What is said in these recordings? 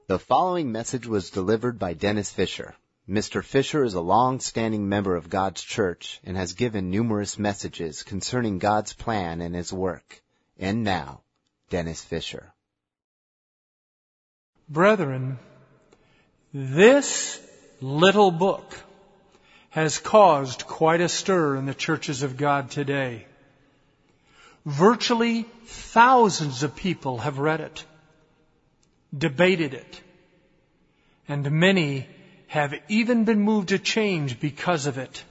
The following message was delivered by Dennis Fisher. Mr. Fisher is a long-standing member of God's church and has given numerous messages concerning God's plan and His work. And now, Dennis Fisher. Brethren, this little book has caused quite a stir in the churches of God today. Virtually thousands of people have read it, debated it, and many have even been moved to change because of it.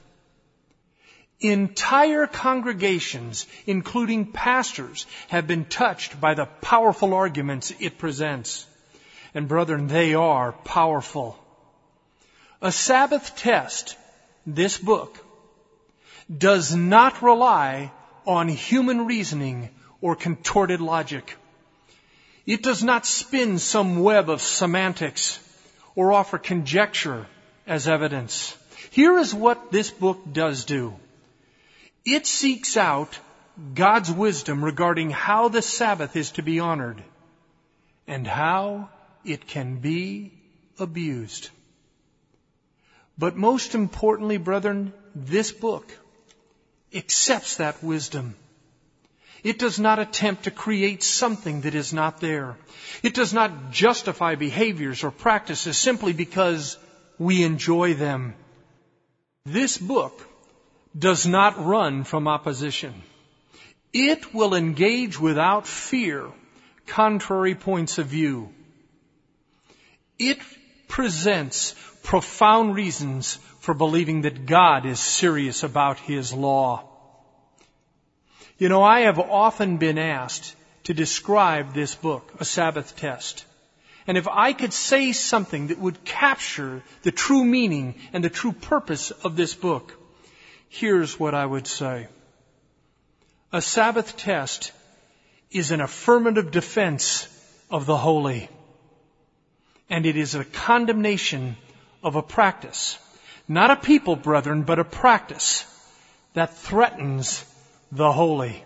Entire congregations, including pastors, have been touched by the powerful arguments it presents. And brethren, they are powerful. A Sabbath Test, this book, does not rely on human reasoning or contorted logic. It does not spin some web of semantics or offer conjecture as evidence. Here is what this book does do. It seeks out God's wisdom regarding how the Sabbath is to be honored and how it can be abused. But most importantly, brethren, this book accepts that wisdom. It does not attempt to create something that is not there. It does not justify behaviors or practices simply because we enjoy them. This book does not run from opposition. It will engage without fear contrary points of view. It presents profound reasons for believing that God is serious about His law. You know, I have often been asked to describe this book, A Sabbath Test. And if I could say something that would capture the true meaning and the true purpose of this book, here's what I would say. A Sabbath Test is an affirmative defense of the holy. And it is a condemnation of a practice. Not a people, brethren, but a practice that threatens the holy.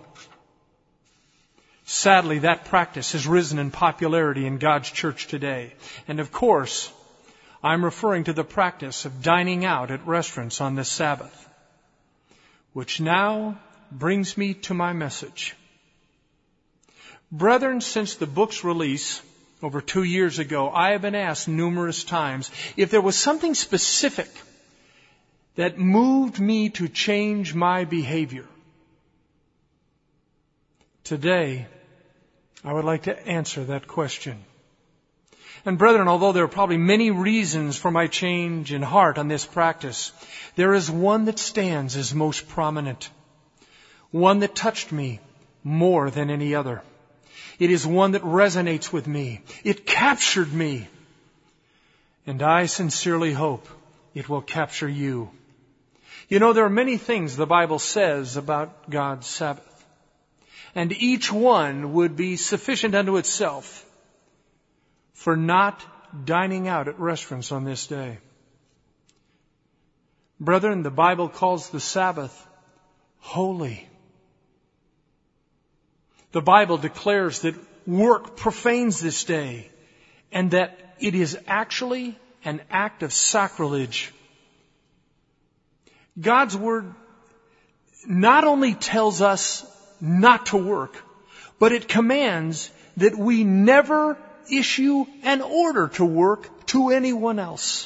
Sadly, that practice has risen in popularity in God's church today. And of course, I'm referring to the practice of dining out at restaurants on the Sabbath. Which now brings me to my message. Brethren, since the book's release over 2 years ago, I have been asked numerous times if there was something specific that moved me to change my behavior. Today, I would like to answer that question. And brethren, although there are probably many reasons for my change in heart on this practice, there is one that stands as most prominent. One that touched me more than any other. It is one that resonates with me. It captured me. And I sincerely hope it will capture you. You know, there are many things the Bible says about God's Sabbath. And each one would be sufficient unto itself for not dining out at restaurants on this day. Brethren, the Bible calls the Sabbath holy. The Bible declares that work profanes this day and that it is actually an act of sacrilege. God's Word not only tells us not to work, but it commands that we never issue an order to work to anyone else.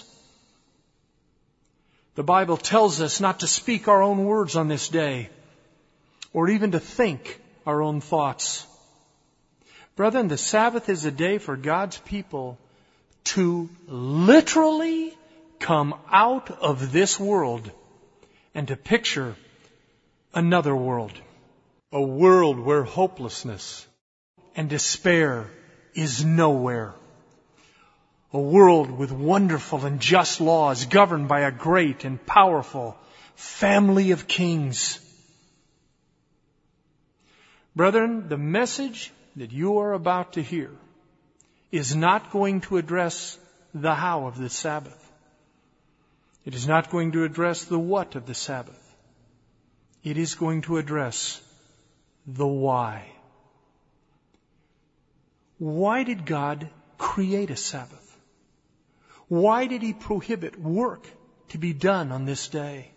The Bible tells us not to speak our own words on this day, or even to think our own thoughts. Brethren, the Sabbath is a day for God's people to literally come out of this world and to picture another world. A world where hopelessness and despair is nowhere. A world with wonderful and just laws governed by a great and powerful family of kings. Brethren, the message that you are about to hear is not going to address the how of the Sabbath. It is not going to address the what of the Sabbath. It is going to address the why. Why did God create a Sabbath? Why did He prohibit work to be done on this day?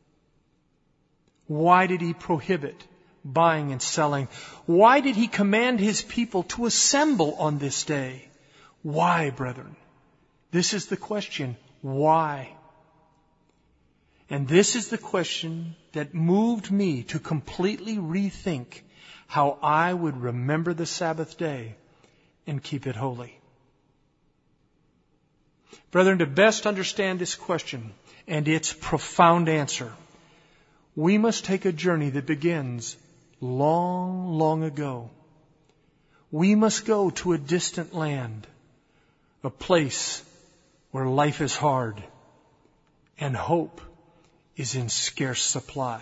Why did He prohibit buying and selling? Why did He command His people to assemble on this day? Why, brethren? This is the question. Why? And this is the question that moved me to completely rethink how I would remember the Sabbath day and keep it holy. Brethren, to best understand this question and its profound answer, we must take a journey that begins long, long ago. We must go to a distant land, a place where life is hard and hope is in scarce supply.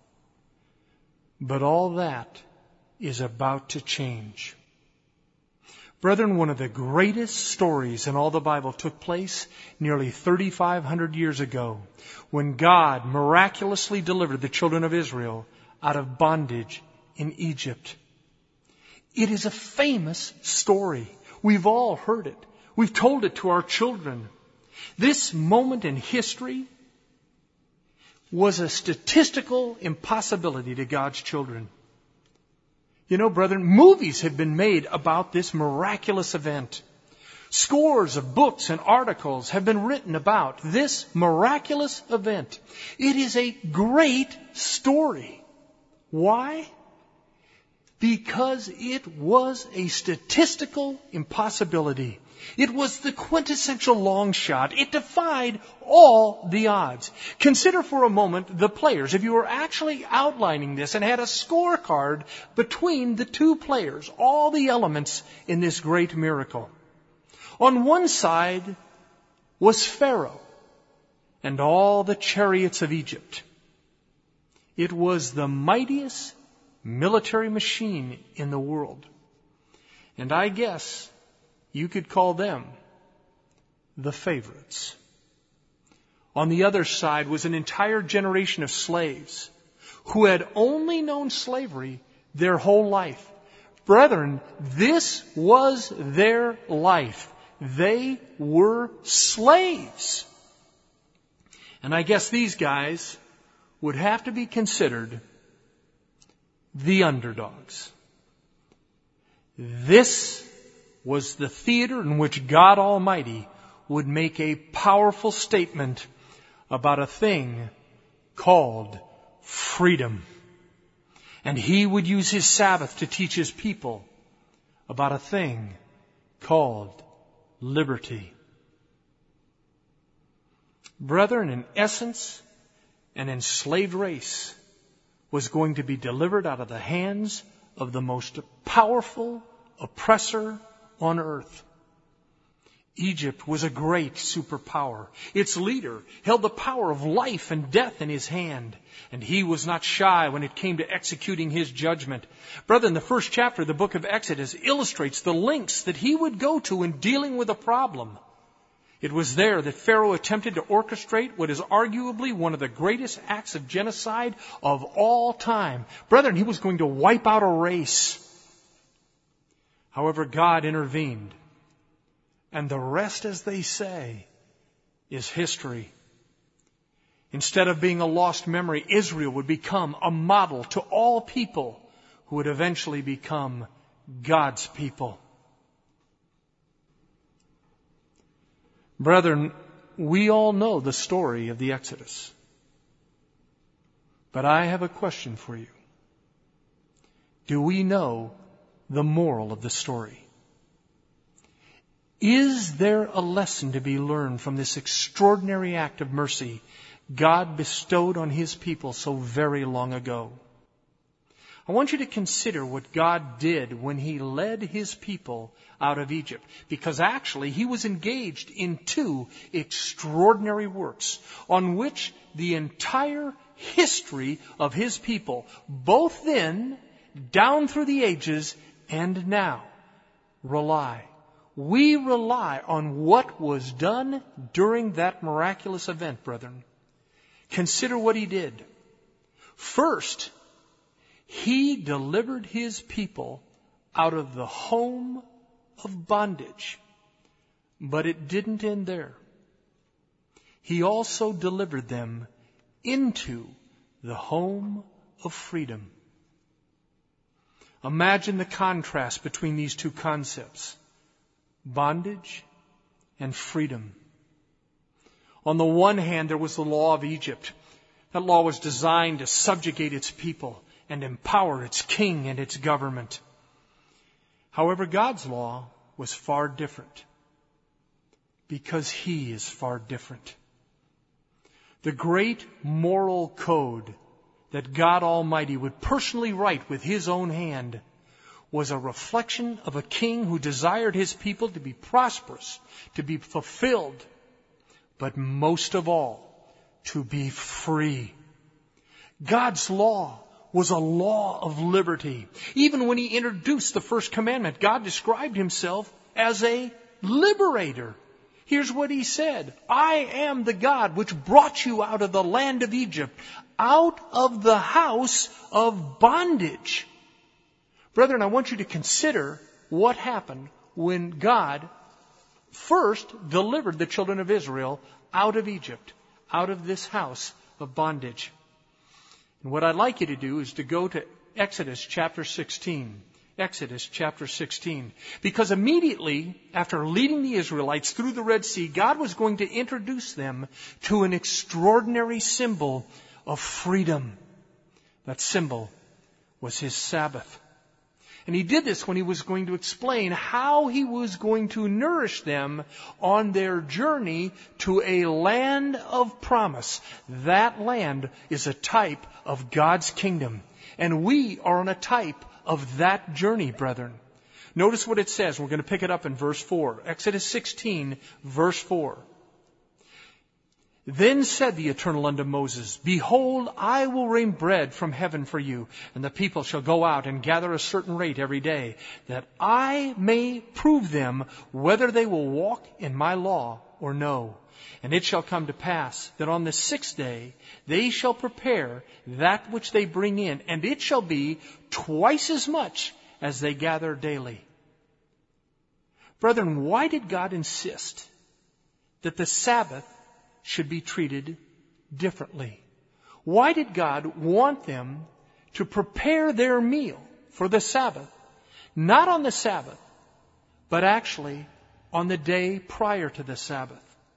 But all that is about to change. Brethren, one of the greatest stories in all the Bible took place nearly 3,500 years ago when God miraculously delivered the children of Israel out of bondage in Egypt. It is a famous story. We've all heard it. We've told it to our children. This moment in history was a statistical impossibility to God's children. You know, brethren, movies have been made about this miraculous event. Scores of books and articles have been written about this miraculous event. It is a great story. Why? Because it was a statistical impossibility. It was the quintessential long shot. It defied all the odds. Consider for a moment the players. If you were actually outlining this and had a scorecard between the two players, all the elements in this great miracle. On one side was Pharaoh and all the chariots of Egypt. It was the mightiest military machine in the world. And I guess you could call them the favorites. On the other side was an entire generation of slaves who had only known slavery their whole life. Brethren, this was their life. They were slaves. And I guess these guys would have to be considered the underdogs. This was the theater in which God Almighty would make a powerful statement about a thing called freedom. And He would use His Sabbath to teach His people about a thing called liberty. Brethren, in essence, an enslaved race was going to be delivered out of the hands of the most powerful oppressor on earth. Egypt was a great superpower. Its leader held the power of life and death in his hand, and he was not shy when it came to executing his judgment. Brethren, the first chapter of the book of Exodus illustrates the lengths that he would go to in dealing with a problem. It was there that Pharaoh attempted to orchestrate what is arguably one of the greatest acts of genocide of all time. Brethren, he was going to wipe out a race. However, God intervened. And the rest, as they say, is history. Instead of being a lost memory, Israel would become a model to all people who would eventually become God's people. Brethren, we all know the story of the Exodus. But I have a question for you. Do we know the moral of the story? Is there a lesson to be learned from this extraordinary act of mercy God bestowed on His people so very long ago? I want you to consider what God did when He led His people out of Egypt, because actually He was engaged in two extraordinary works on which the entire history of His people, both then, down through the ages, and now, rely. We rely on what was done during that miraculous event, brethren. Consider what He did. First, He delivered His people out of the home of bondage. But it didn't end there. He also delivered them into the home of freedom. Imagine the contrast between these two concepts, bondage and freedom. On the one hand, there was the law of Egypt. That law was designed to subjugate its people and empower its king and its government. However, God's law was far different, because He is far different. The great moral code that God Almighty would personally write with His own hand was a reflection of a king who desired His people to be prosperous, to be fulfilled, but most of all, to be free. God's law was a law of liberty. Even when He introduced the first commandment, God described Himself as a liberator. Here's what He said: I am the God which brought you out of the land of Egypt, out of the house of bondage. Brethren, I want you to consider what happened when God first delivered the children of Israel out of Egypt, out of this house of bondage. And what I'd like you to do is to go to Exodus chapter 16. Exodus chapter 16. Because immediately after leading the Israelites through the Red Sea, God was going to introduce them to an extraordinary symbol of freedom. That symbol was His Sabbath. And He did this when He was going to explain how He was going to nourish them on their journey to a land of promise. That land is a type of God's kingdom. And we are on a type of that journey, brethren. Notice what it says. We're going to pick it up in verse 4. Exodus 16, verse 4. Then said the Eternal unto Moses, Behold, I will rain bread from heaven for you, and the people shall go out and gather a certain rate every day, that I may prove them whether they will walk in my law or no. And it shall come to pass that on the 6th day they shall prepare that which they bring in, and it shall be twice as much as they gather daily. Brethren, why did God insist that the Sabbath should be treated differently? Why did God want them to prepare their meal for the Sabbath, not on the Sabbath, but actually on the day prior to the Sabbath?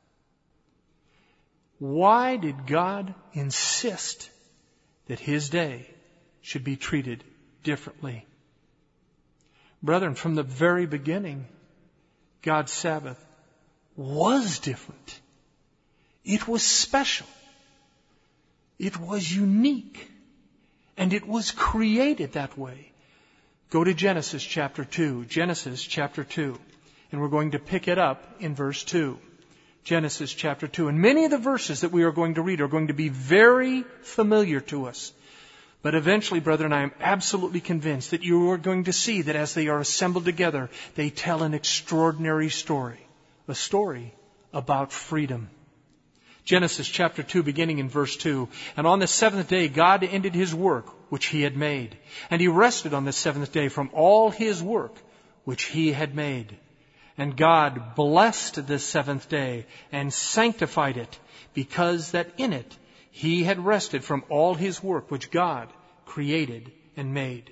Why did God insist that His day should be treated differently? Brethren, from the very beginning, God's Sabbath was different. It was special. It was unique. And it was created that way. Go to Genesis chapter 2. Genesis chapter 2. And we're going to pick it up in verse 2. Genesis chapter 2. And many of the verses that we are going to read are going to be very familiar to us. But eventually, brethren, I am absolutely convinced that you are going to see that as they are assembled together, they tell an extraordinary story. A story about freedom. Genesis chapter 2, beginning in verse 2. And on the 7th day, God ended His work which He had made. And He rested on the 7th day from all His work which He had made. And God blessed the 7th day and sanctified it, because that in it He had rested from all His work which God created and made.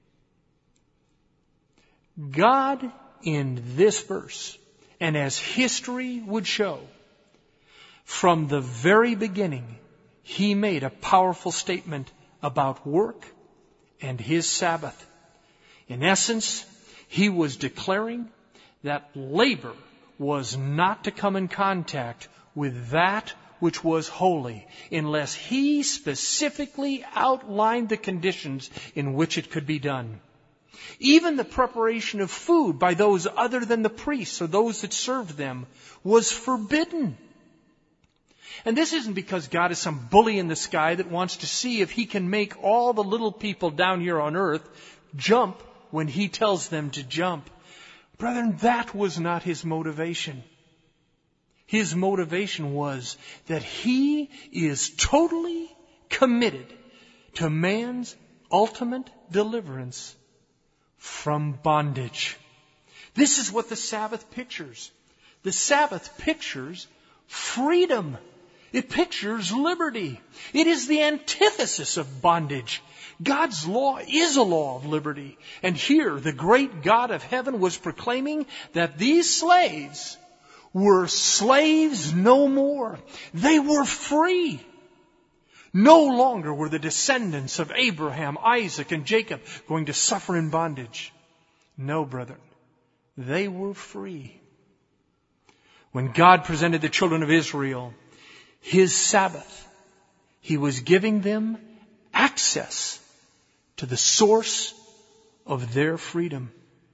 God, in this verse, and as history would show, from the very beginning, He made a powerful statement about work and His Sabbath. In essence, He was declaring that labor was not to come in contact with that which was holy unless He specifically outlined the conditions in which it could be done. Even the preparation of food by those other than the priests or those that served them was forbidden. And this isn't because God is some bully in the sky that wants to see if He can make all the little people down here on earth jump when He tells them to jump. Brethren, that was not His motivation. His motivation was that He is totally committed to man's ultimate deliverance from bondage. This is what the Sabbath pictures. The Sabbath pictures freedom It pictures liberty. It is the antithesis of bondage. God's law is a law of liberty. And here, the great God of heaven was proclaiming that these slaves were slaves no more. They were free. No longer were the descendants of Abraham, Isaac, and Jacob going to suffer in bondage. No, brethren. They were free. When God presented the children of Israel His Sabbath, He was giving them access to the source of their freedom.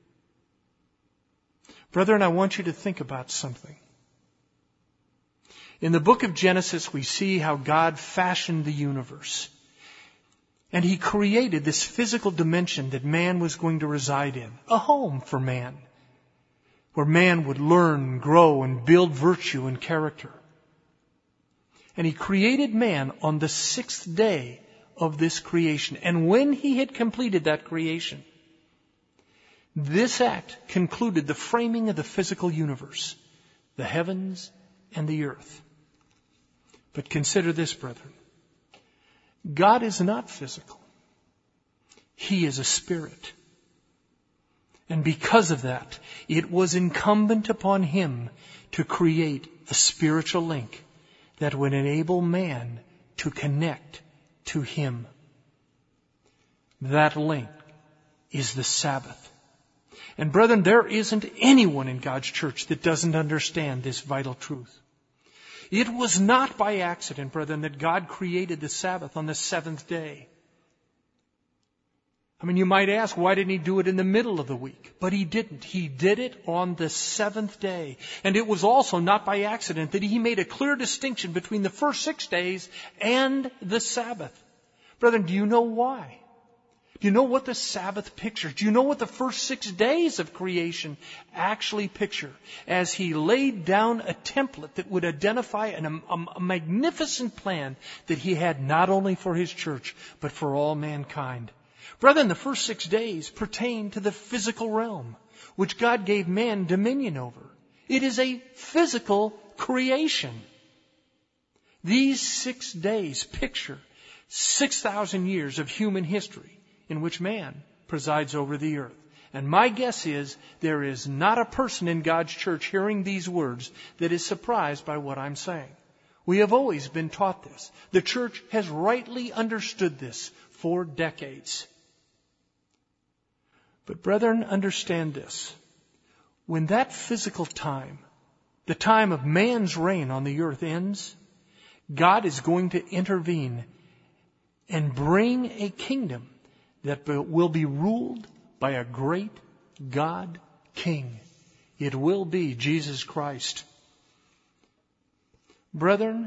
Brethren, I want you to think about something. In the book of Genesis, we see how God fashioned the universe. And He created this physical dimension that man was going to reside in, a home for man, where man would learn, grow, and build virtue and character. And He created man on the 6th day of this creation. And when He had completed that creation, this act concluded the framing of the physical universe, the heavens and the earth. But consider this, brethren. God is not physical. He is a spirit. And because of that, it was incumbent upon Him to create a spiritual link that would enable man to connect to Him. That link is the Sabbath. And brethren, there isn't anyone in God's church that doesn't understand this vital truth. It was not by accident, brethren, that God created the Sabbath on the 7th day. I mean, you might ask, why didn't He do it in the middle of the week? But He didn't. He did it on the 7th day. And it was also not by accident that He made a clear distinction between the first 6 days and the Sabbath. Brethren, do you know why? Do you know what the Sabbath pictures? Do you know what the first 6 days of creation actually picture? As He laid down a template that would identify a magnificent plan that He had not only for His church, but for all mankind. Brethren, the first 6 days pertain to the physical realm, which God gave man dominion over. It is a physical creation. These 6 days picture 6,000 years of human history in which man presides over the earth. And my guess is there is not a person in God's church hearing these words that is surprised by what I'm saying. We have always been taught this. The church has rightly understood this for decades. But brethren, understand this. When that physical time, the time of man's reign on the earth ends, God is going to intervene and bring a kingdom that will be ruled by a great God King. It will be Jesus Christ. Brethren,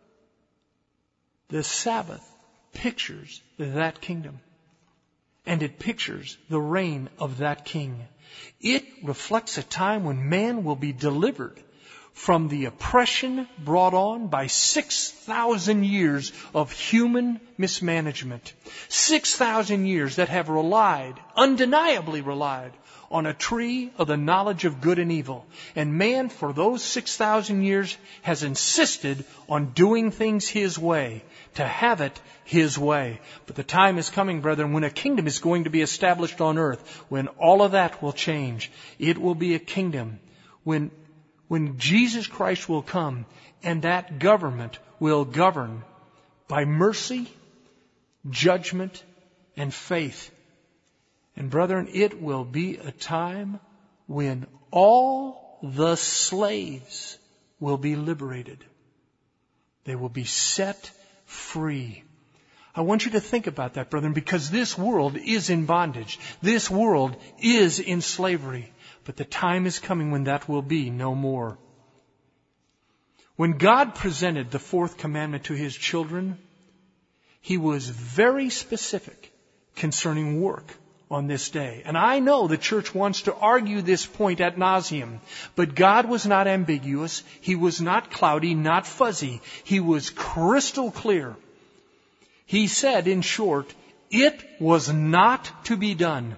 the Sabbath pictures that kingdom. And it pictures the reign of that King. It reflects a time when man will be delivered from the oppression brought on by 6,000 years of human mismanagement. 6,000 years that have undeniably relied, on a tree of the knowledge of good and evil. And man, for those 6,000 years, has insisted on doing things his way, to have it his way. But the time is coming, brethren, when a kingdom is going to be established on earth, when all of that will change. It will be a kingdom when Jesus Christ will come, and that government will govern by mercy, judgment, and faith. And brethren, it will be a time when all the slaves will be liberated. They will be set free. I want you to think about that, brethren, because this world is in bondage. This world is in slavery. But the time is coming when that will be no more. When God presented the fourth commandment to His children, He was very specific concerning work on this day. And I know the church wants to argue this point ad nauseum, but God was not ambiguous. He was not cloudy, not fuzzy. He was crystal clear. He said, in short, it was not to be done.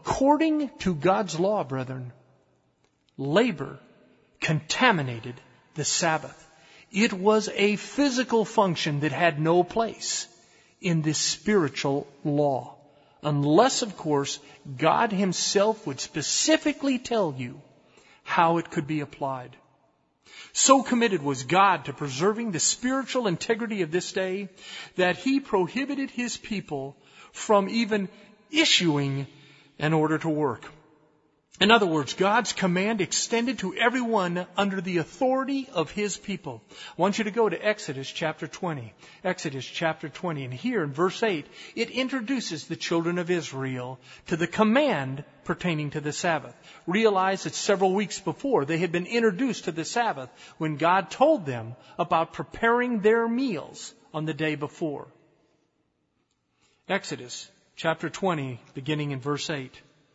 According to God's law, brethren, labor contaminated the Sabbath. It was a physical function that had no place in this spiritual law. Unless, of course, God Himself would specifically tell you how it could be applied. So committed was God to preserving the spiritual integrity of this day that He prohibited His people from even issuing an order to work. In other words, God's command extended to everyone under the authority of His people. I want you to go to Exodus chapter 20. Exodus chapter 20. And here in verse 8, it introduces the children of Israel to the command pertaining to the Sabbath. Realize that several weeks before they had been introduced to the Sabbath when God told them about preparing their meals on the day before. Exodus chapter 20, beginning in verse 8.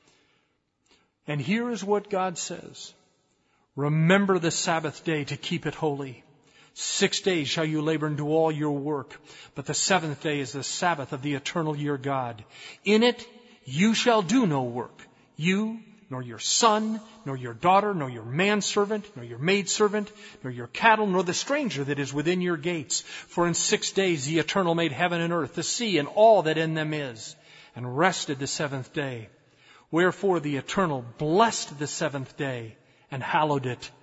And here is what God says. Remember the Sabbath day to keep it holy. 6 days shall you labor and do all your work. But the seventh day is the Sabbath of the eternal your God. In it you shall do no work. You, nor your son, nor your daughter, nor your manservant, nor your maidservant, nor your cattle, nor the stranger that is within your gates. For in 6 days the Eternal made heaven and earth, the sea, and all that in them is, and rested the seventh day. Wherefore the Eternal blessed the seventh day and hallowed it.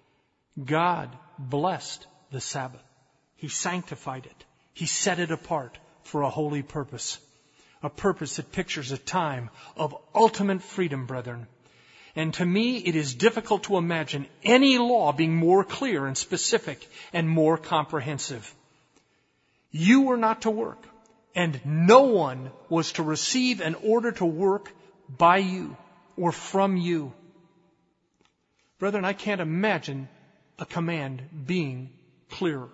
God blessed the Sabbath. He sanctified it. He set it apart for a holy purpose. A purpose that pictures a time of ultimate freedom, brethren. And to me, it is difficult to imagine any law being more clear and specific and more comprehensive. You were not to work, and no one was to receive an order to work by you or from you. Brethren, I can't imagine a command being clearer.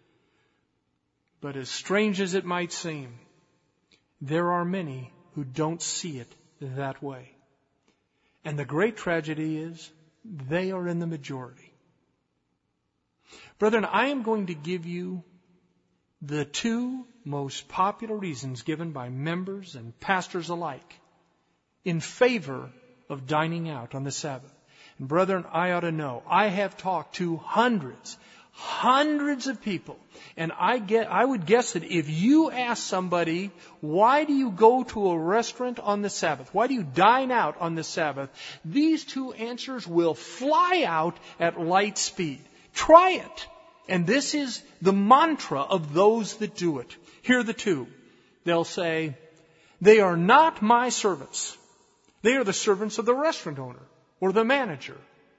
But as strange as it might seem, there are many who don't see it that way. And the great tragedy is they are in the majority. Brethren, I am going to give you the two most popular reasons given by members and pastors alike in favor of dining out on the Sabbath. And brethren, I ought to know, I have talked to hundreds of people, and I would guess that if you ask somebody, why do you go to a restaurant on the Sabbath? Why do you dine out on the Sabbath? These two answers will fly out at light speed. Try it. And this is the mantra of those that do it. Here are the two. They'll say, they are not my servants. They are the servants of the restaurant owner or the manager.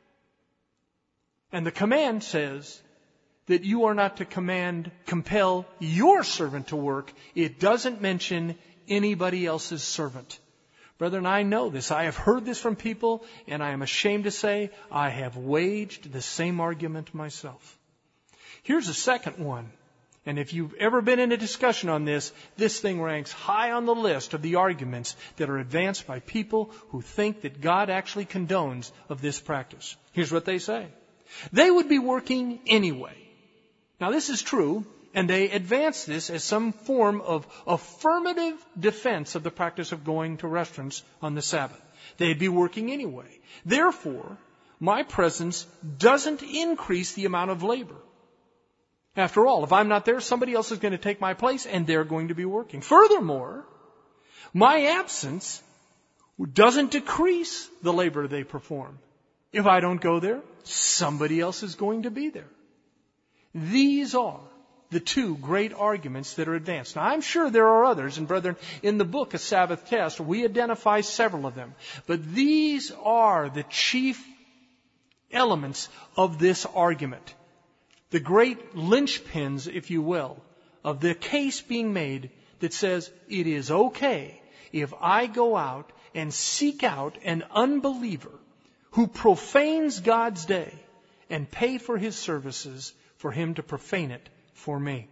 And the command says that you are not to compel your servant to work. It doesn't mention anybody else's servant. Brethren, I know this. I have heard this from people, and I am ashamed to say I have waged the same argument myself. Here's a second one. And if you've ever been in a discussion on this thing ranks high on the list of the arguments that are advanced by people who think that God actually condones of this practice. Here's what they say. They would be working anyway. Now this is true, and they advance this as some form of affirmative defense of the practice of going to restaurants on the Sabbath. They'd be working anyway. Therefore, my presence doesn't increase the amount of labor. After all, if I'm not there, somebody else is going to take my place, and they're going to be working. Furthermore, my absence doesn't decrease the labor they perform. If I don't go there, somebody else is going to be there. These are the two great arguments that are advanced. Now, I'm sure there are others, and brethren, in the book, A Sabbath Test, we identify several of them. But these are the chief elements of this argument. The great linchpins, if you will, of the case being made that says it is okay if I go out and seek out an unbeliever who profanes God's day and pay for his services for him to profane it for me.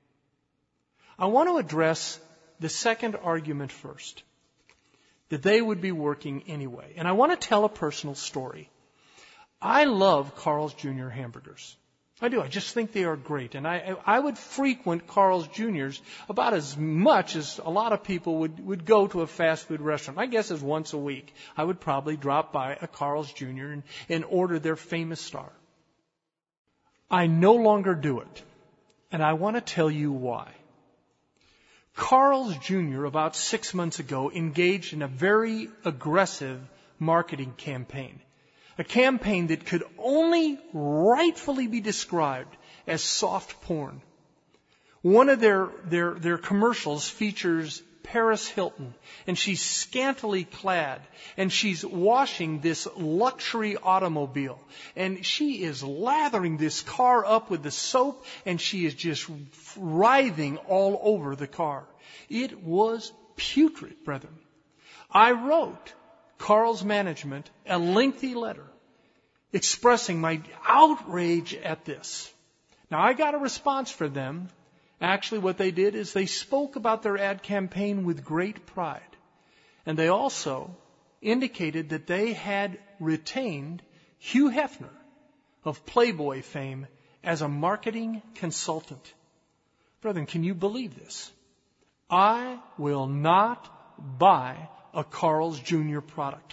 I want to address the second argument first, that they would be working anyway. And I want to tell a personal story. I love Carl's Jr. hamburgers. I do. I just think they are great. And I would frequent Carl's Jr.'s about as much as a lot of people would go to a fast food restaurant. I guess as once a week. I would probably drop by a Carl's Jr. and order their famous star. I no longer do it. And I want to tell you why. Carl's Jr. about 6 months ago engaged in a very aggressive marketing campaign. A campaign that could only rightfully be described as soft porn. One of their commercials features Paris Hilton, and she's scantily clad, and she's washing this luxury automobile, and she is lathering this car up with the soap, and she is just writhing all over the car. It was putrid, brethren. I wrote Carl's management a lengthy letter expressing my outrage at this. Now, I got a response from them. Actually, what they did is they spoke about their ad campaign with great pride. And they also indicated that they had retained Hugh Hefner of Playboy fame as a marketing consultant. Brethren, can you believe this? I will not buy a Carl's Jr. product.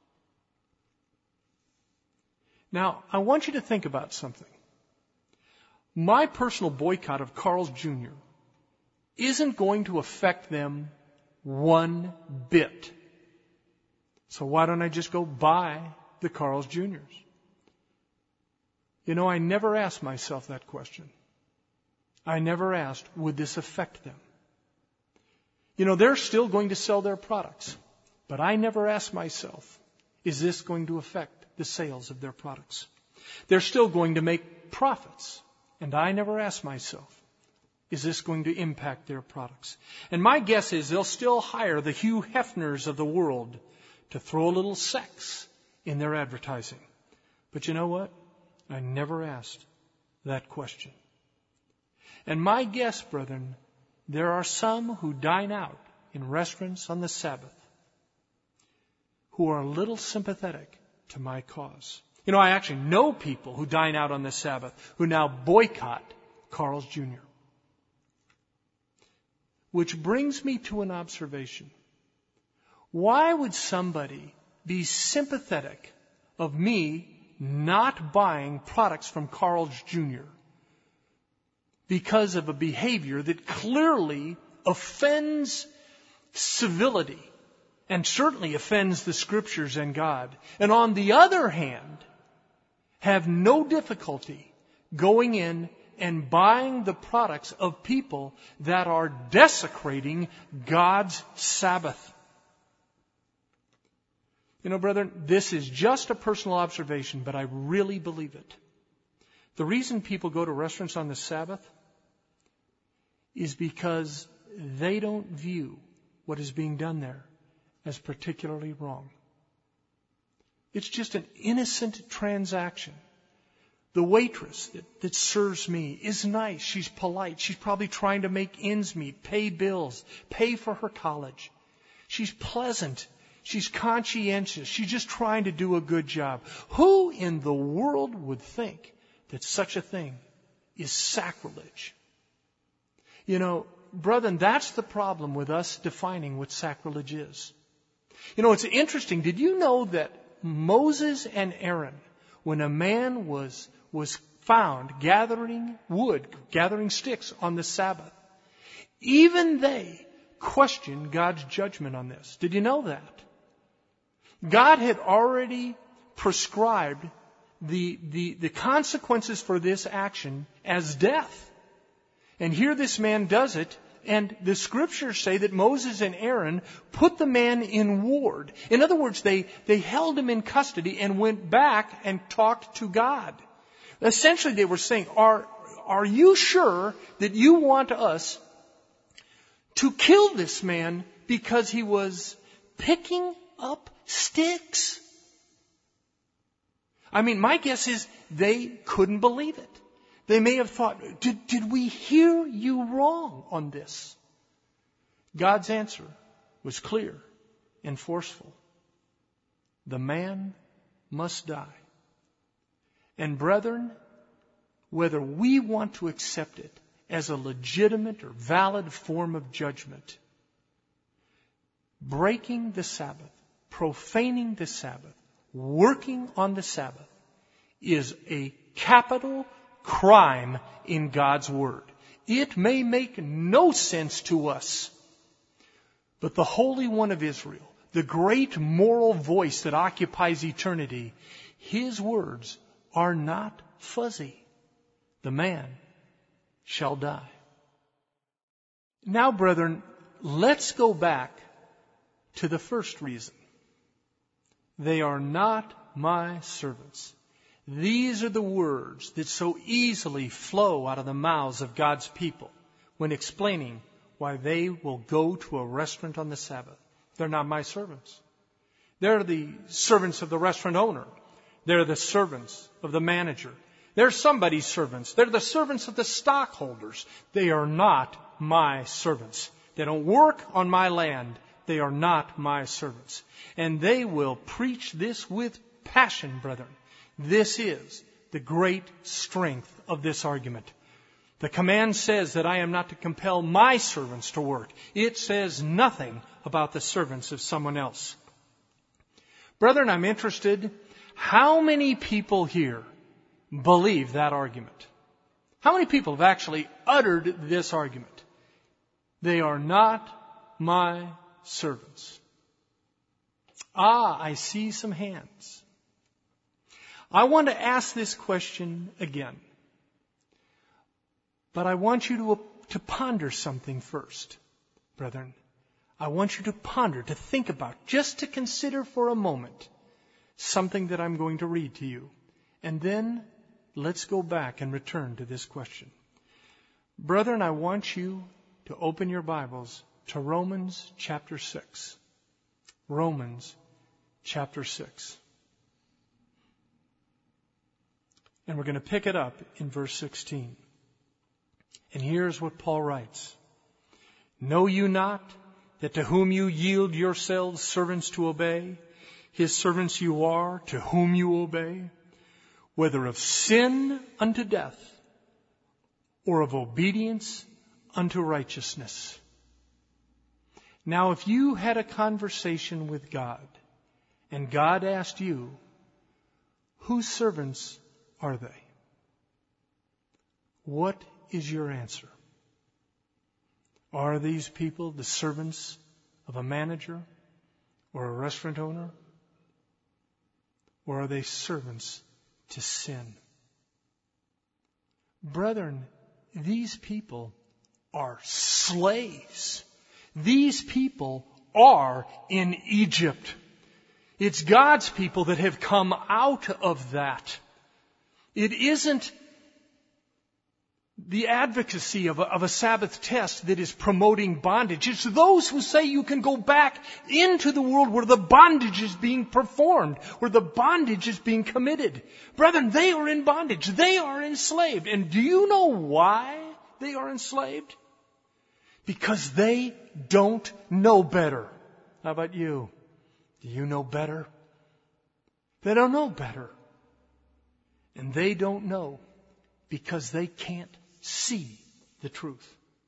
Now, I want you to think about something. My personal boycott of Carl's Jr. isn't going to affect them one bit. So why don't I just go buy the Carl's Jr.'s? You know, I never asked myself that question. I never asked, would this affect them? You know, they're still going to sell their products. But I never asked myself, is this going to affect the sales of their products? They're still going to make profits. And I never asked myself, is this going to impact their products? And my guess is they'll still hire the Hugh Hefners of the world to throw a little sex in their advertising. But you know what? I never asked that question. And my guess, brethren, there are some who dine out in restaurants on the Sabbath who are a little sympathetic to my cause. You know, I actually know people who dine out on the Sabbath who now boycott Carl's Jr. Which brings me to an observation. Why would somebody be sympathetic of me not buying products from Carl's Jr. because of a behavior that clearly offends civility and certainly offends the Scriptures and God, and on the other hand, have no difficulty going in and buying the products of people that are desecrating God's Sabbath? You know, brethren, this is just a personal observation, but I really believe it. The reason people go to restaurants on the Sabbath is because they don't view what is being done there as particularly wrong. It's just an innocent transaction. The waitress that serves me is nice. She's polite. She's probably trying to make ends meet, pay bills, pay for her college. She's pleasant. She's conscientious. She's just trying to do a good job. Who in the world would think that such a thing is sacrilege? You know, brethren, that's the problem with us defining what sacrilege is. You know, it's interesting. Did you know that Moses and Aaron, when a man was found gathering wood, gathering sticks on the Sabbath, even they questioned God's judgment on this? Did you know that? God had already prescribed the consequences for this action as death. And here this man does it, and the Scriptures say that Moses and Aaron put the man in ward. In other words, they held him in custody and went back and talked to God. Essentially, they were saying, are you sure that you want us to kill this man because he was picking up sticks? I mean, my guess is they couldn't believe it. They may have thought, did we hear you wrong on this? God's answer was clear and forceful. The man must die. And brethren, whether we want to accept it as a legitimate or valid form of judgment, breaking the Sabbath, profaning the Sabbath, working on the Sabbath is a capital crime in God's Word. It may make no sense to us, but the Holy One of Israel, the great moral voice that occupies eternity, His words are not fuzzy. The man shall die. Now, brethren, let's go back to the first reason. They are not my servants. These are the words that so easily flow out of the mouths of God's people when explaining why they will go to a restaurant on the Sabbath. They're not my servants. They're the servants of the restaurant owner. They're the servants of the manager. They're somebody's servants. They're the servants of the stockholders. They are not my servants. They don't work on my land. They are not my servants. And they will preach this with passion, brethren. This is the great strength of this argument. The command says that I am not to compel my servants to work. It says nothing about the servants of someone else. Brethren, I'm interested, how many people here believe that argument? How many people have actually uttered this argument? They are not my servants. I see some hands. I want to ask this question again. But I want you to ponder something first, brethren. I want you to ponder, to think about, just to consider for a moment something that I'm going to read to you. And then let's go back and return to this question. Brethren, I want you to open your Bibles to Romans chapter 6. Romans chapter 6. And we're going to pick it up in verse 16. And here's what Paul writes. Know you not that to whom you yield yourselves servants to obey, his servants you are to whom you obey, whether of sin unto death or of obedience unto righteousness. Now, if you had a conversation with God and God asked you, whose servants are they? What is your answer? Are these people the servants of a manager or a restaurant owner? Or are they servants to sin? Brethren, these people are slaves. These people are in Egypt. It's God's people that have come out of that. It isn't the advocacy of a Sabbath test that is promoting bondage. It's those who say you can go back into the world where the bondage is being performed, where the bondage is being committed. Brethren, they are in bondage. They are enslaved. And do you know why they are enslaved? Because they don't know better. How about you? Do you know better? They don't know better. And they don't know because they can't see the truth.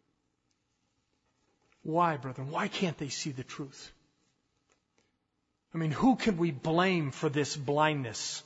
Why, brethren? Why can't they see the truth? I mean, who can we blame for this blindness?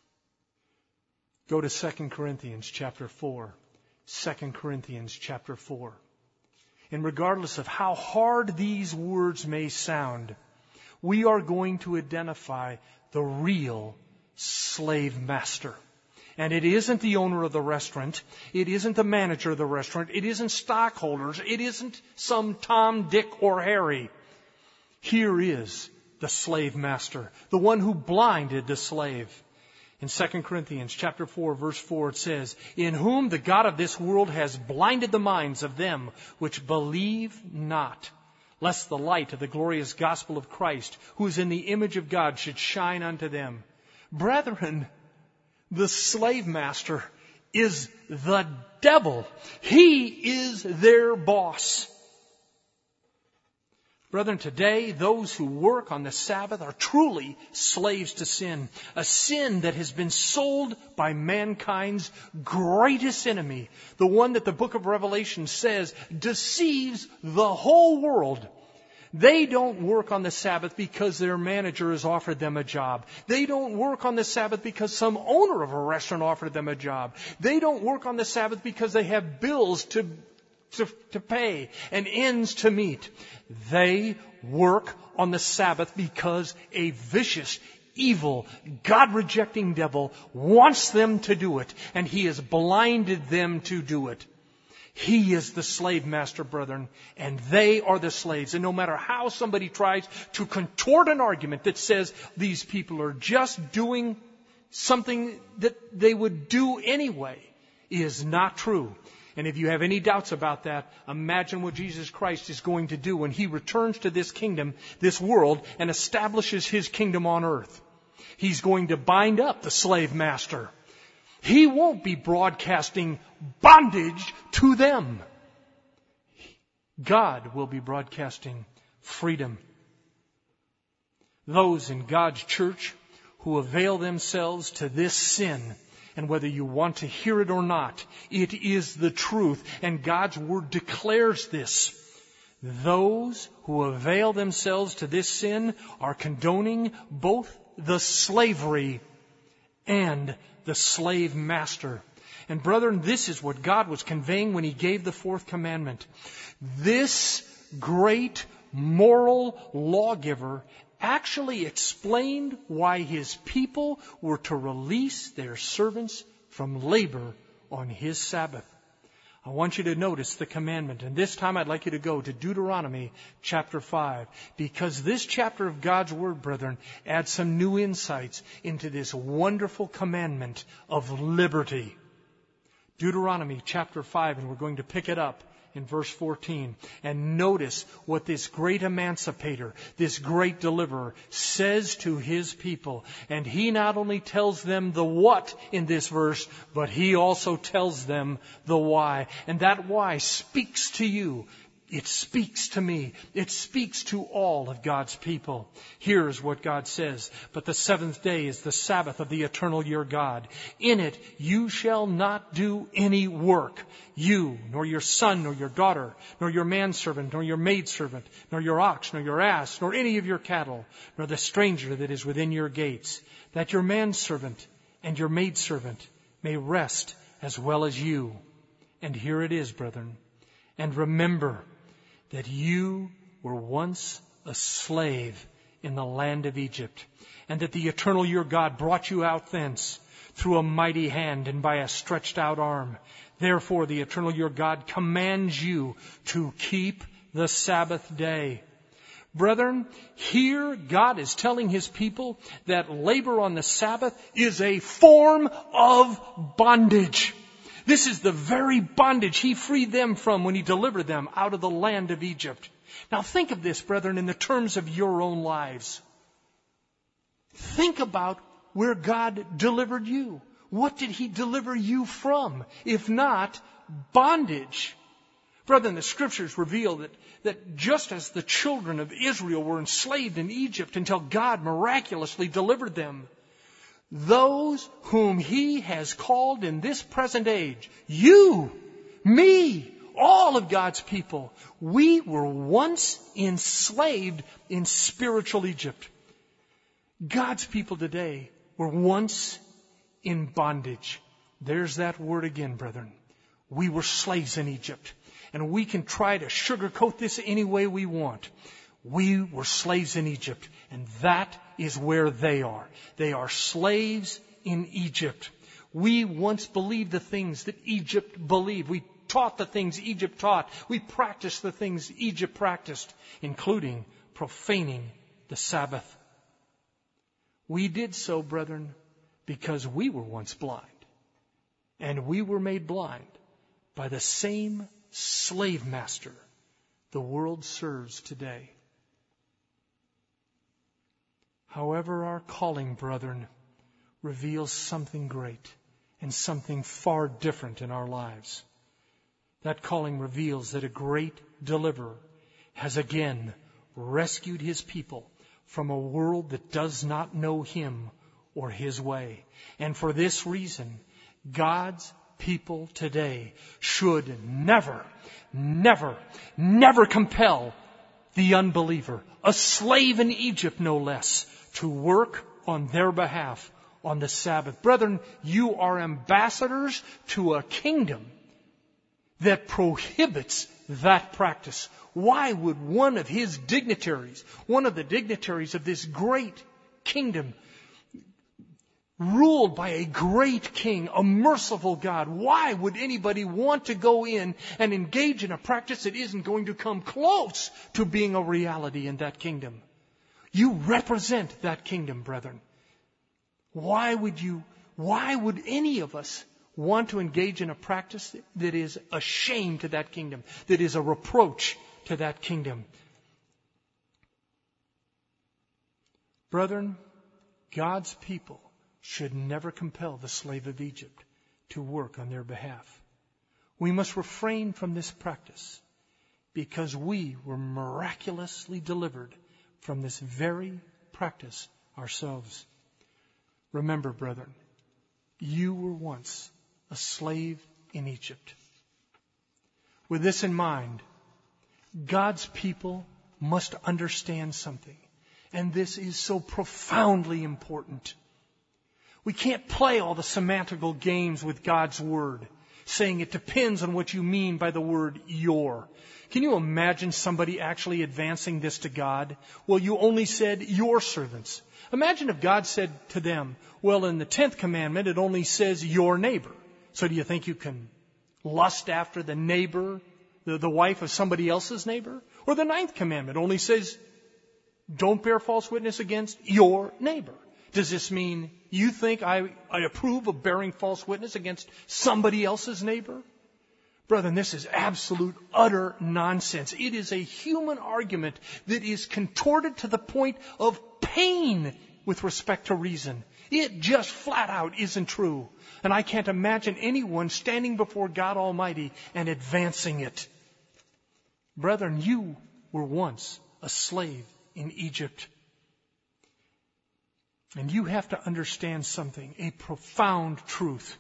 Go to 2 Corinthians chapter 4. 2 Corinthians chapter 4. And regardless of how hard these words may sound, we are going to identify the real slave master. And it isn't the owner of the restaurant. It isn't the manager of the restaurant. It isn't stockholders. It isn't some Tom, Dick, or Harry. Here is the slave master, the one who blinded the slave. In 2 Corinthians chapter 4, verse 4, it says, in whom the God of this world has blinded the minds of them which believe not, lest the light of the glorious gospel of Christ, who is in the image of God, should shine unto them. Brethren, the slave master is the devil. He is their boss. Brethren, today, those who work on the Sabbath are truly slaves to sin. A sin that has been sold by mankind's greatest enemy. The one that the book of Revelation says deceives the whole world. They don't work on the Sabbath because their manager has offered them a job. They don't work on the Sabbath because some owner of a restaurant offered them a job. They don't work on the Sabbath because they have bills to pay and ends to meet. They work on the Sabbath because a vicious, evil, God-rejecting devil wants them to do it, and he has blinded them to do it. He is the slave master, brethren, and they are the slaves. And no matter how somebody tries to contort an argument that says these people are just doing something that they would do anyway, is not true. And if you have any doubts about that, imagine what Jesus Christ is going to do when He returns to this kingdom, this world, and establishes His kingdom on earth. He's going to bind up the slave master. He won't be broadcasting bondage to them. God will be broadcasting freedom. Those in God's church who avail themselves to this sin, and whether you want to hear it or not, it is the truth, and God's Word declares this. Those who avail themselves to this sin are condoning both the slavery and the slave master. And brethren, this is what God was conveying when He gave the fourth commandment. This great moral lawgiver actually explained why His people were to release their servants from labor on His Sabbath. I want you to notice the commandment. And this time I'd like you to go to Deuteronomy chapter 5. Because this chapter of God's Word, brethren, adds some new insights into this wonderful commandment of liberty. Deuteronomy chapter 5, and we're going to pick it up in verse 14. And notice what this great emancipator, this great deliverer, says to his people. And he not only tells them the what in this verse, but he also tells them the why. And that why speaks to you. It speaks to me. It speaks to all of God's people. Here's what God says. But the seventh day is the Sabbath of the eternal your God. In it you shall not do any work. You, nor your son, nor your daughter, nor your manservant, nor your maidservant, nor your ox, nor your ass, nor any of your cattle, nor the stranger that is within your gates, that your manservant and your maidservant may rest as well as you. And here it is, brethren. And remember that you were once a slave in the land of Egypt, and that the eternal your God brought you out thence through a mighty hand and by a stretched out arm. Therefore the eternal your God commands you to keep the Sabbath day. Brethren, here God is telling His people that labor on the Sabbath is a form of bondage. This is the very bondage He freed them from when He delivered them out of the land of Egypt. Now think of this, brethren, in the terms of your own lives. Think about where God delivered you. What did He deliver you from, if not bondage? Brethren, the Scriptures reveal that just as the children of Israel were enslaved in Egypt until God miraculously delivered them, those whom He has called in this present age, you, me, all of God's people, we were once enslaved in spiritual Egypt. God's people today were once in bondage. There's that word again, brethren. We were slaves in Egypt. And we can try to sugarcoat this any way we want. We were slaves in Egypt, and that is where they are. They are slaves in Egypt. We once believed the things that Egypt believed. We taught the things Egypt taught. We practiced the things Egypt practiced, including profaning the Sabbath. We did so, brethren, because we were once blind, and we were made blind by the same slave master the world serves today. However, our calling, brethren, reveals something great and something far different in our lives. That calling reveals that a great deliverer has again rescued His people from a world that does not know Him or His way. And for this reason, God's people today should never, never, never compel the unbeliever, a slave in Egypt no less, to work on their behalf on the Sabbath. Brethren, you are ambassadors to a kingdom that prohibits that practice. Why would one of his dignitaries, one of the dignitaries of this great kingdom, ruled by a great king, a merciful God, why would anybody want to go in and engage in a practice that isn't going to come close to being a reality in that kingdom? You represent that kingdom, brethren. Why would any of us want to engage in a practice that is a shame to that kingdom, that is a reproach to that kingdom? Brethren, God's people should never compel the slave of Egypt to work on their behalf. We must refrain from this practice because we were miraculously delivered from this very practice ourselves. Remember, brethren, you were once a slave in Egypt. With this in mind, God's people must understand something, and this is so profoundly important. We can't play all the semantical games with God's Word, saying it depends on what you mean by the word your. Can you imagine somebody actually advancing this to God? Well, you only said your servants. Imagine if God said to them, well, in the 10th commandment, it only says your neighbor. So do you think you can lust after the neighbor, the wife of somebody else's neighbor? Or the 9th commandment only says, don't bear false witness against your neighbor. Does this mean you think I approve of bearing false witness against somebody else's neighbor? Brethren, this is absolute, utter nonsense. It is a human argument that is contorted to the point of pain with respect to reason. It just flat out isn't true. And I can't imagine anyone standing before God Almighty and advancing it. Brethren, you were once a slave in Egypt. And you have to understand something, a profound truth.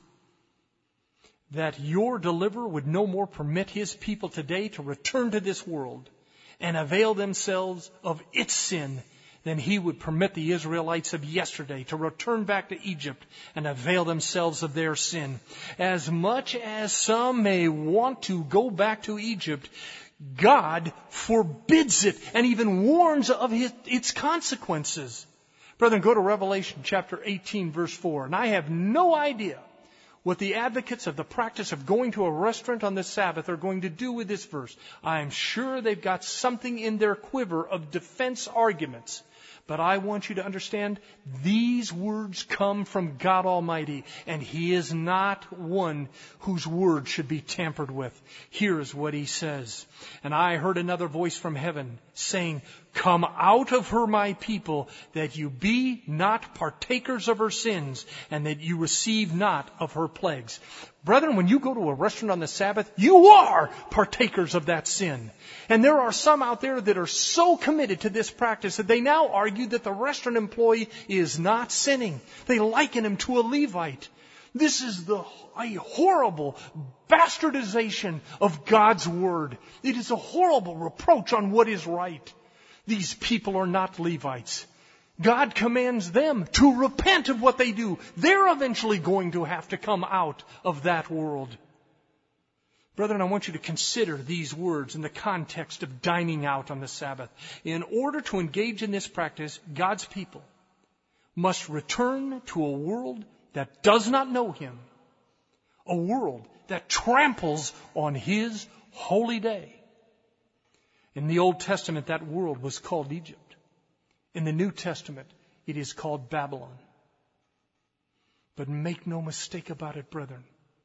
That your deliverer would no more permit his people today to return to this world and avail themselves of its sin than he would permit the Israelites of yesterday to return back to Egypt and avail themselves of their sin. As much as some may want to go back to Egypt, God forbids it and even warns of its consequences. Brethren, go to Revelation chapter 18, verse 4. And I have no idea what the advocates of the practice of going to a restaurant on the Sabbath are going to do with this verse. I am sure they've got something in their quiver of defense arguments. But I want you to understand, these words come from God Almighty, and He is not one whose word should be tampered with. Here is what He says. And I heard another voice from heaven saying, come out of her, my people, that you be not partakers of her sins, and that you receive not of her plagues. Brethren, when you go to a restaurant on the Sabbath, you are partakers of that sin. And there are some out there that are so committed to this practice that they now argue that the restaurant employee is not sinning. They liken him to a Levite. This is a horrible bastardization of God's Word. It is a horrible reproach on what is right. These people are not Levites. God commands them to repent of what they do. They're eventually going to have to come out of that world. Brethren, I want you to consider these words in the context of dining out on the Sabbath. In order to engage in this practice, God's people must return to a world that does not know Him, a world that tramples on His holy day. In the Old Testament, that world was called Egypt. In the New Testament, it is called Babylon. But make no mistake about it, brethren.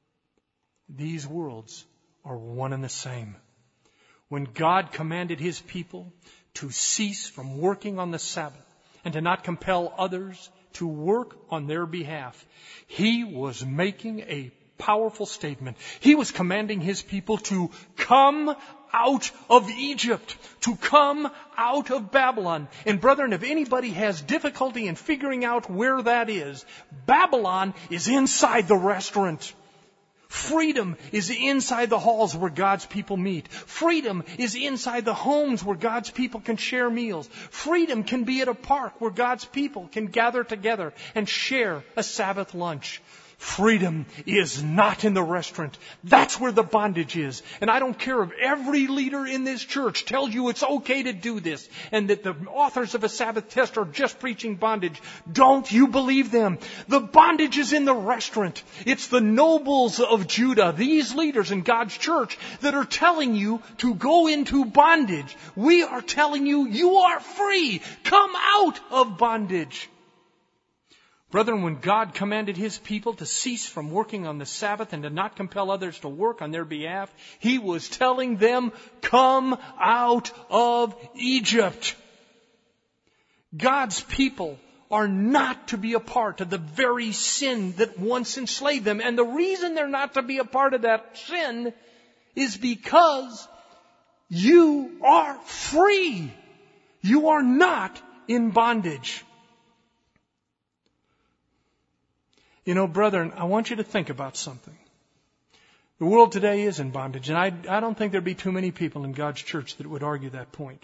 These worlds are one and the same. When God commanded His people to cease from working on the Sabbath and to not compel others to work on their behalf, He was making a powerful statement. He was commanding His people to come out of Egypt, to come out of Babylon. And brethren, if anybody has difficulty in figuring out where that is, Babylon is inside the restaurant. Freedom is inside the halls where God's people meet. Freedom is inside the homes where God's people can share meals. Freedom can be at a park where God's people can gather together and share a Sabbath lunch. Freedom is not in the restaurant. That's where the bondage is. And I don't care if every leader in this church tells you it's okay to do this and that the authors of a Sabbath test are just preaching bondage. Don't you believe them. The bondage is in the restaurant. It's the nobles of Judah, these leaders in God's church, that are telling you to go into bondage. We are telling you, you are free. Come out of bondage. Brethren, when God commanded His people to cease from working on the Sabbath and to not compel others to work on their behalf, He was telling them, come out of Egypt. God's people are not to be a part of the very sin that once enslaved them. And the reason they're not to be a part of that sin is because you are free. You are not in bondage. You know, brethren, I want you to think about something. The world today is in bondage, and I don't think there'd be too many people in God's church that would argue that point.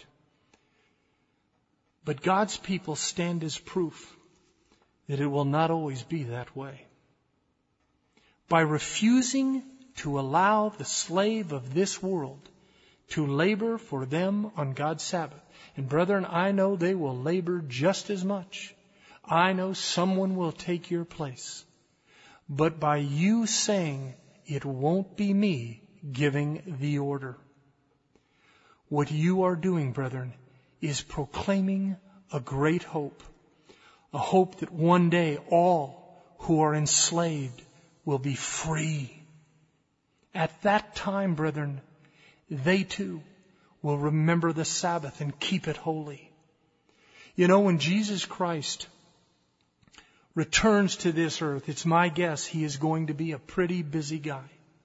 But God's people stand as proof that it will not always be that way. By refusing to allow the slave of this world to labor for them on God's Sabbath. And brethren, I know they will labor just as much. I know someone will take your place. But by you saying, it won't be me giving the order, what you are doing, brethren, is proclaiming a great hope. A hope that one day all who are enslaved will be free. At that time, brethren, they too will remember the Sabbath and keep it holy. You know, when Jesus Christ returns to this earth, it's my guess He is going to be a pretty busy guy.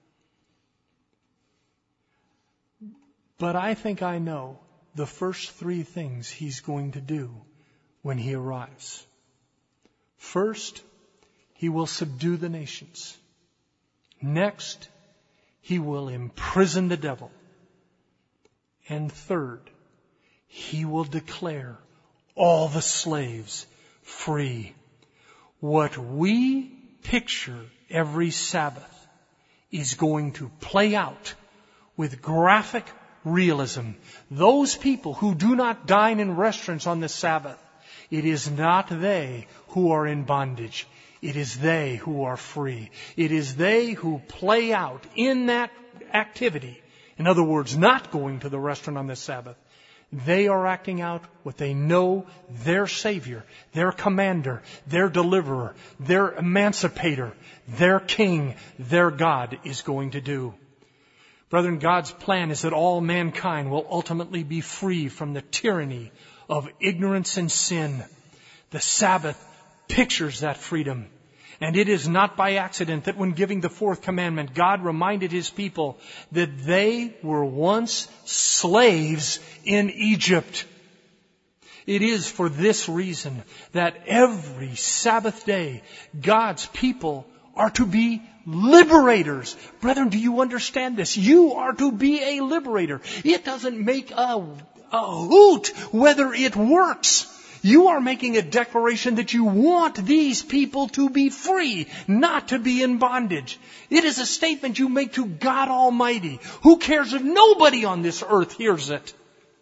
But I think I know the first three things He's going to do when He arrives. First, He will subdue the nations. Next, He will imprison the devil. And third, He will declare all the slaves free. What we picture every Sabbath is going to play out with graphic realism. Those people who do not dine in restaurants on the Sabbath, it is not they who are in bondage. It is they who are free. It is they who play out in that activity. In other words, not going to the restaurant on the Sabbath. They are acting out what they know their Savior, their Commander, their Deliverer, their Emancipator, their King, their God is going to do. Brethren, God's plan is that all mankind will ultimately be free from the tyranny of ignorance and sin. The Sabbath pictures that freedom. And it is not by accident that when giving the fourth commandment, God reminded His people that they were once slaves in Egypt. It is for this reason that every Sabbath day, God's people are to be liberators. Brethren, do you understand this? You are to be a liberator. It doesn't make a hoot whether it works. You are making a declaration that you want these people to be free, not to be in bondage. It is a statement you make to God Almighty. Who cares if nobody on this earth hears it?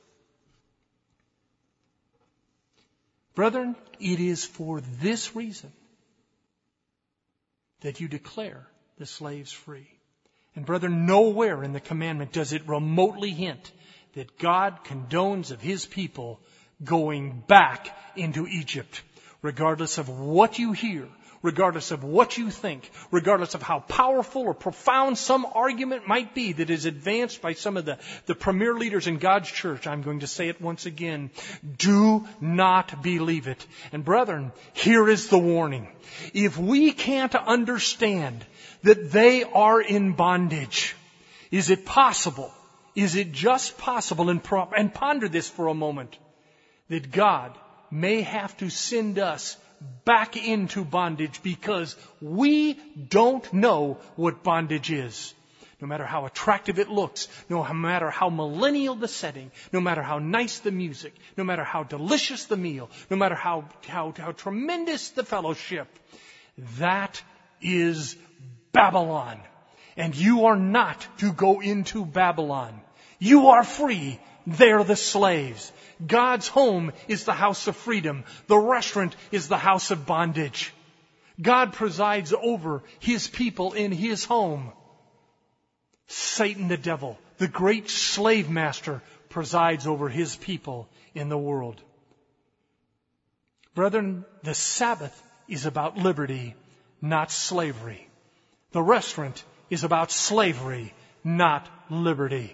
Brethren, it is for this reason that you declare the slaves free. And brethren, nowhere in the commandment does it remotely hint that God condones of His people going back into Egypt. Regardless of what you hear, regardless of what you think, regardless of how powerful or profound some argument might be that is advanced by some of the premier leaders in God's church, I'm going to say it once again, do not believe it. And brethren, here is the warning. If we can't understand that they are in bondage, is it possible, is it just possible, and ponder this for a moment, that God may have to send us back into bondage because we don't know what bondage is. No matter how attractive it looks, no matter how millennial the setting, no matter how nice the music, no matter how delicious the meal, no matter how tremendous the fellowship, that is Babylon. And you are not to go into Babylon. You are free. They're the slaves. God's home is the house of freedom. The restaurant is the house of bondage. God presides over His people in His home. Satan, the devil, the great slave master, presides over his people in the world. Brethren, the Sabbath is about liberty, not slavery. The restaurant is about slavery, not liberty.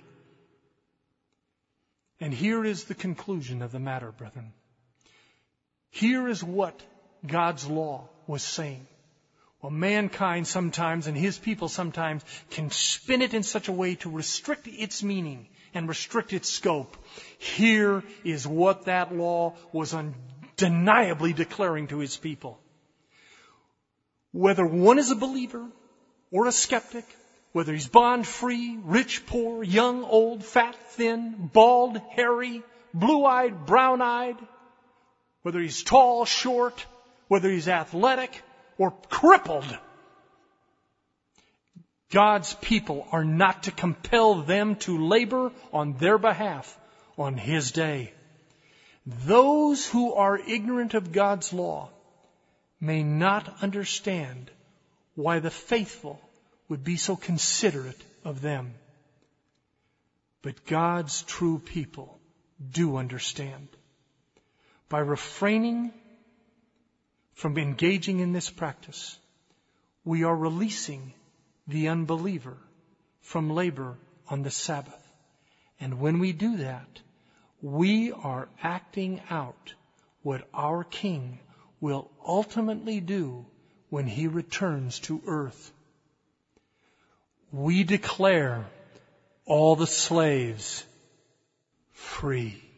And here is the conclusion of the matter, brethren. Here is what God's law was saying. Well, mankind sometimes and His people sometimes can spin it in such a way to restrict its meaning and restrict its scope. Here is what that law was undeniably declaring to His people. Whether one is a believer or a skeptic, whether he's bond-free, rich, poor, young, old, fat, thin, bald, hairy, blue-eyed, brown-eyed, whether he's tall, short, whether he's athletic or crippled, God's people are not to compel them to labor on their behalf on His day. Those who are ignorant of God's law may not understand why the faithful would be so considerate of them. But God's true people do understand. By refraining from engaging in this practice, we are releasing the unbeliever from labor on the Sabbath. And when we do that, we are acting out what our King will ultimately do when He returns to earth. We declare all the slaves free.